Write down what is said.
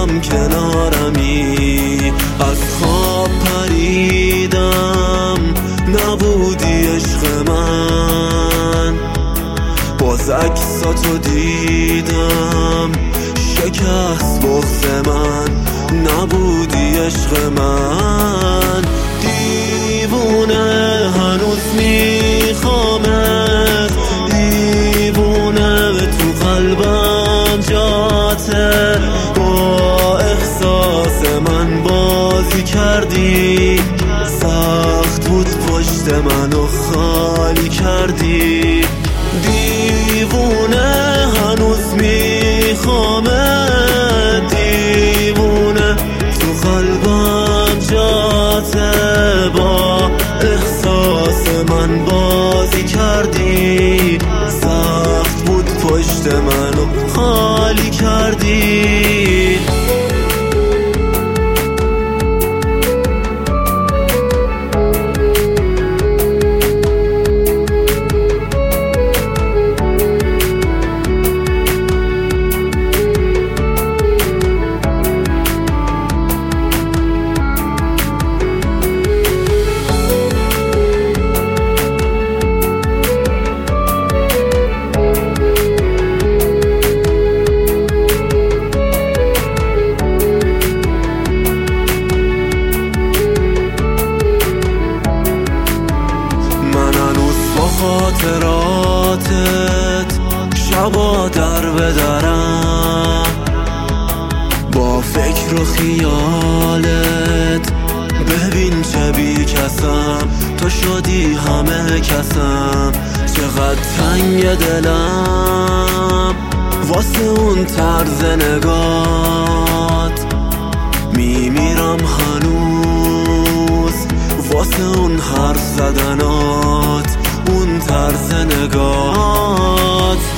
دیدم کنارمی، از خواب پریدم نبودی عشق من، باز عکساتو دیدم شکست بغض من، نبودی عشق من. دیوونه هنوز میخوامت، دیوونه تو قلبم جاته، با احساس من بازی کردی، سخت بود پشت منو خالی کردی. دیوونه هنوز میخوامت، دیوونه تو قلبم جاته، با احساس من بازی کردی، سخت بود پشت منو خالی کردی. خاطراتت شبا در بدرم، با فکر و خیالت ببین چه بی کسم، تو شدی همه کسم، چقدر تنگ دلم واسه اون طرز نگات، میمیرم هنوز واسه اون حرف زدنات، اون طرز نگات.